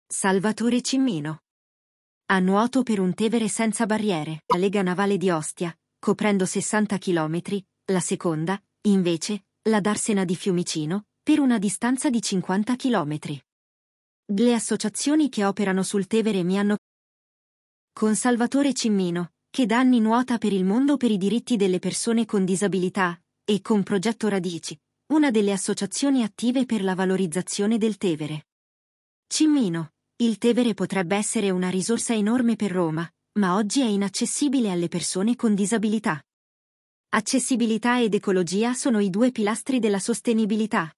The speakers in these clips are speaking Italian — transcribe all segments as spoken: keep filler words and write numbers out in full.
Salvatore Cimmino. A nuoto per un Tevere senza barriere, la Lega Navale di Ostia, coprendo sessanta chilometri, la seconda, invece, la Darsena di Fiumicino, per una distanza di cinquanta chilometri. Le associazioni che operano sul Tevere mi hanno con Salvatore Cimmino, che da anni nuota per il mondo per i diritti delle persone con disabilità, e con Progetto Radici, una delle associazioni attive per la valorizzazione del Tevere. Cimmino. Il Tevere potrebbe essere una risorsa enorme per Roma, ma oggi è inaccessibile alle persone con disabilità. Accessibilità ed ecologia sono i due pilastri della sostenibilità.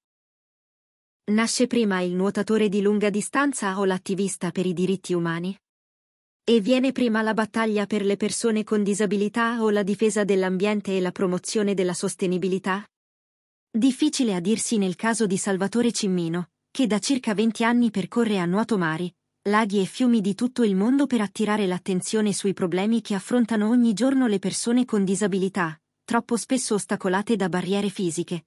Nasce prima il nuotatore di lunga distanza o l'attivista per i diritti umani? E viene prima la battaglia per le persone con disabilità o la difesa dell'ambiente e la promozione della sostenibilità? Difficile a dirsi nel caso di Salvatore Cimmino, che da circa venti anni percorre a nuoto mari, laghi e fiumi di tutto il mondo per attirare l'attenzione sui problemi che affrontano ogni giorno le persone con disabilità, troppo spesso ostacolate da barriere fisiche,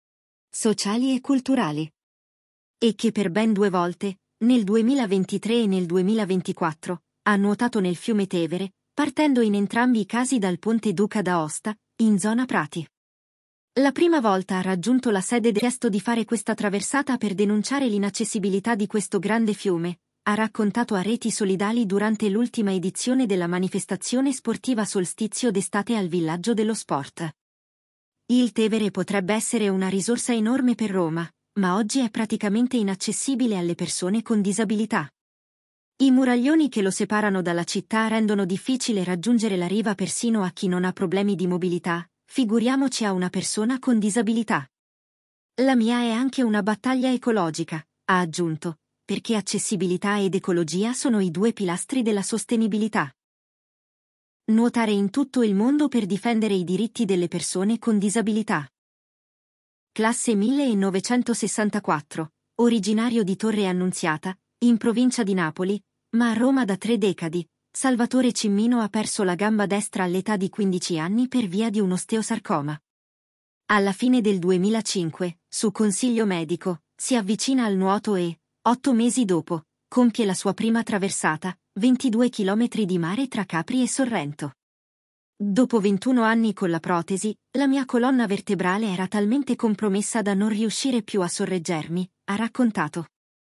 sociali e culturali. E che per ben due volte, nel duemilaventitré e nel duemilaventiquattro, ha nuotato nel fiume Tevere, partendo in entrambi i casi dal ponte Duca d'Aosta, in zona Prati. La prima volta ha raggiunto la sede del chiesto di fare questa traversata per denunciare l'inaccessibilità di questo grande fiume, ha raccontato a Reti Solidali durante l'ultima edizione della manifestazione sportiva Solstizio d'estate al Villaggio dello Sport. Il Tevere potrebbe essere una risorsa enorme per Roma, ma oggi è praticamente inaccessibile alle persone con disabilità. I muraglioni che lo separano dalla città rendono difficile raggiungere la riva persino a chi non ha problemi di mobilità, figuriamoci a una persona con disabilità. La mia è anche una battaglia ecologica, ha aggiunto, perché accessibilità ed ecologia sono i due pilastri della sostenibilità. Nuotare in tutto il mondo per difendere i diritti delle persone con disabilità. Classe millenovecentosessantaquattro, originario di Torre Annunziata, in provincia di Napoli, ma a Roma da tre decadi, Salvatore Cimmino ha perso la gamba destra all'età di quindici anni per via di un osteosarcoma. Alla fine del duemilacinque, su consiglio medico, si avvicina al nuoto e, otto mesi dopo, compie la sua prima traversata, ventidue chilometri di mare tra Capri e Sorrento. Dopo ventuno anni con la protesi, la mia colonna vertebrale era talmente compromessa da non riuscire più a sorreggermi, ha raccontato.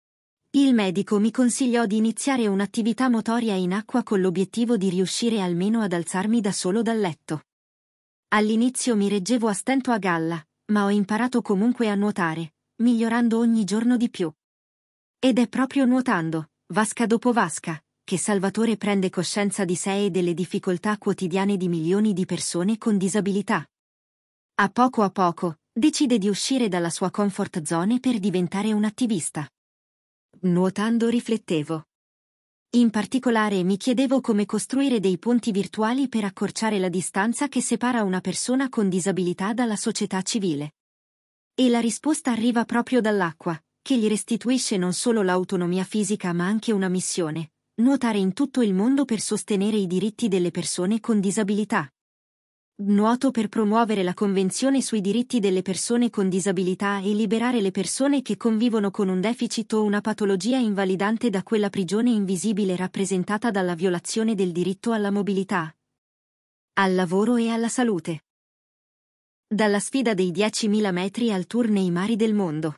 Il medico mi consigliò di iniziare un'attività motoria in acqua con l'obiettivo di riuscire almeno ad alzarmi da solo dal letto. All'inizio mi reggevo a stento a galla, ma ho imparato comunque a nuotare, migliorando ogni giorno di più. Ed è proprio nuotando, vasca dopo vasca, che Salvatore prende coscienza di sé e delle difficoltà quotidiane di milioni di persone con disabilità. A poco a poco, decide di uscire dalla sua comfort zone per diventare un attivista. Nuotando riflettevo. In particolare mi chiedevo come costruire dei ponti virtuali per accorciare la distanza che separa una persona con disabilità dalla società civile. E la risposta arriva proprio dall'acqua, che gli restituisce non solo l'autonomia fisica ma anche una missione: nuotare in tutto il mondo per sostenere i diritti delle persone con disabilità. Nuoto per promuovere la Convenzione sui diritti delle persone con disabilità e liberare le persone che convivono con un deficit o una patologia invalidante da quella prigione invisibile rappresentata dalla violazione del diritto alla mobilità, al lavoro e alla salute. Dalla sfida dei diecimila metri al tour nei mari del mondo.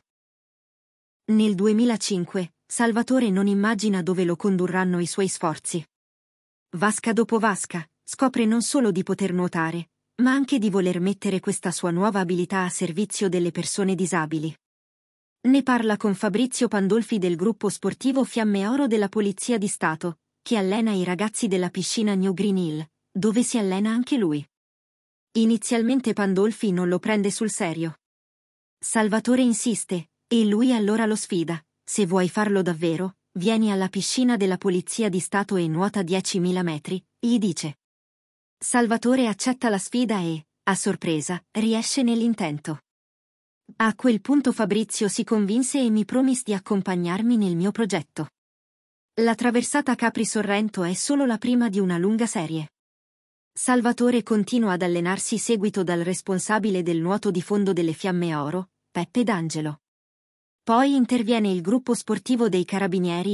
Nel duemilacinque, Salvatore non immagina dove lo condurranno i suoi sforzi. Vasca dopo vasca, scopre non solo di poter nuotare, ma anche di voler mettere questa sua nuova abilità a servizio delle persone disabili. Ne parla con Fabrizio Pandolfi del gruppo sportivo Fiamme Oro della Polizia di Stato, che allena i ragazzi della piscina New Green Hill, dove si allena anche lui. Inizialmente Pandolfi non lo prende sul serio. Salvatore insiste, e lui allora lo sfida: se vuoi farlo davvero, vieni alla piscina della Polizia di Stato e nuota diecimila metri, gli dice. Salvatore accetta la sfida e, a sorpresa, riesce nell'intento. A quel punto Fabrizio si convinse e mi promise di accompagnarmi nel mio progetto. La traversata Capri-Sorrento è solo la prima di una lunga serie. Salvatore continua ad allenarsi seguito dal responsabile del nuoto di fondo delle Fiamme Oro, Peppe D'Angelo. Poi interviene il gruppo sportivo dei Carabinieri e,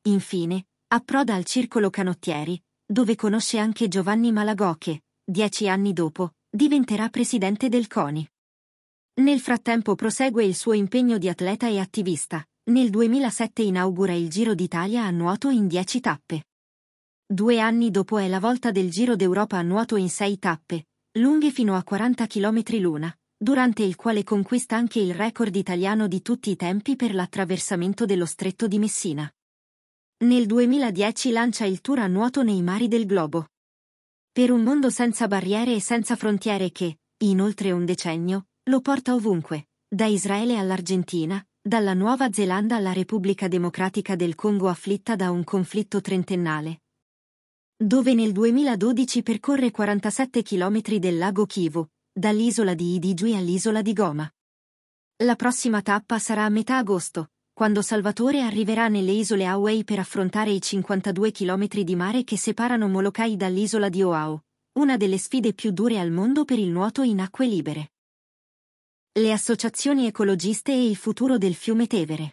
infine, approda al Circolo Canottieri, dove conosce anche Giovanni Malagò che, dieci anni dopo, diventerà presidente del CONI. Nel frattempo prosegue il suo impegno di atleta e attivista. Nel duemilasette inaugura il Giro d'Italia a nuoto in dieci tappe. Due anni dopo è la volta del Giro d'Europa a nuoto in sei tappe, lunghe fino a quaranta chilometri l'una, durante il quale conquista anche il record italiano di tutti i tempi per l'attraversamento dello Stretto di Messina. Nel duemiladieci lancia il tour a nuoto nei mari del globo. Per un mondo senza barriere e senza frontiere che, in oltre un decennio, lo porta ovunque, da Israele all'Argentina, dalla Nuova Zelanda alla Repubblica Democratica del Congo afflitta da un conflitto trentennale, dove nel duemiladodici percorre quarantasette chilometri del lago Kivu, dall'isola di Idijui all'isola di Goma. La prossima tappa sarà a metà agosto, quando Salvatore arriverà nelle isole Hawaii per affrontare i cinquantadue chilometri di mare che separano Molokai dall'isola di Oahu, una delle sfide più dure al mondo per il nuoto in acque libere. Le associazioni ecologiste e il futuro del fiume Tevere.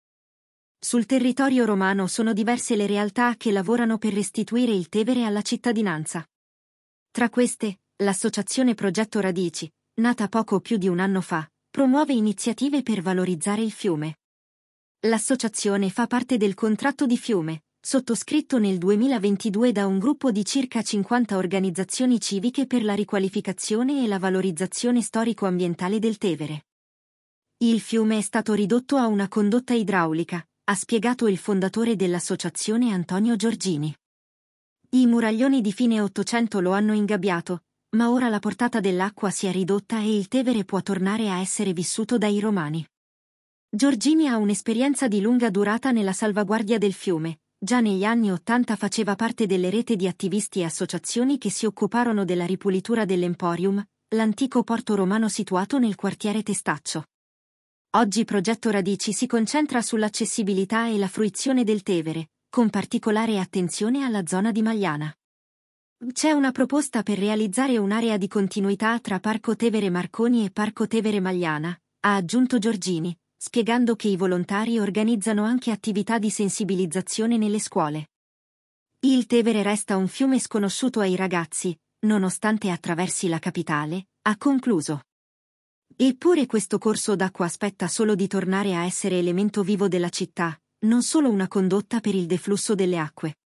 Sul territorio romano sono diverse le realtà che lavorano per restituire il Tevere alla cittadinanza. Tra queste, l'associazione Progetto Radici, nata poco più di un anno fa, promuove iniziative per valorizzare il fiume. L'associazione fa parte del contratto di fiume, sottoscritto nel duemilaventidue da un gruppo di circa cinquanta organizzazioni civiche per la riqualificazione e la valorizzazione storico-ambientale del Tevere. Il fiume è stato ridotto a una condotta idraulica, ha spiegato il fondatore dell'associazione Antonio Giorgini. I muraglioni di fine Ottocento lo hanno ingabbiato, ma ora la portata dell'acqua si è ridotta e il Tevere può tornare a essere vissuto dai romani. Giorgini ha un'esperienza di lunga durata nella salvaguardia del fiume. Già negli anni Ottanta faceva parte delle rete di attivisti e associazioni che si occuparono della ripulitura dell'Emporium, l'antico porto romano situato nel quartiere Testaccio. Oggi Progetto Radici si concentra sull'accessibilità e la fruizione del Tevere, con particolare attenzione alla zona di Magliana. C'è una proposta per realizzare un'area di continuità tra Parco Tevere Marconi e Parco Tevere Magliana, ha aggiunto Giorgini, spiegando che i volontari organizzano anche attività di sensibilizzazione nelle scuole. Il Tevere resta un fiume sconosciuto ai ragazzi, nonostante attraversi la capitale, ha concluso. Eppure questo corso d'acqua aspetta solo di tornare a essere elemento vivo della città, non solo una condotta per il deflusso delle acque.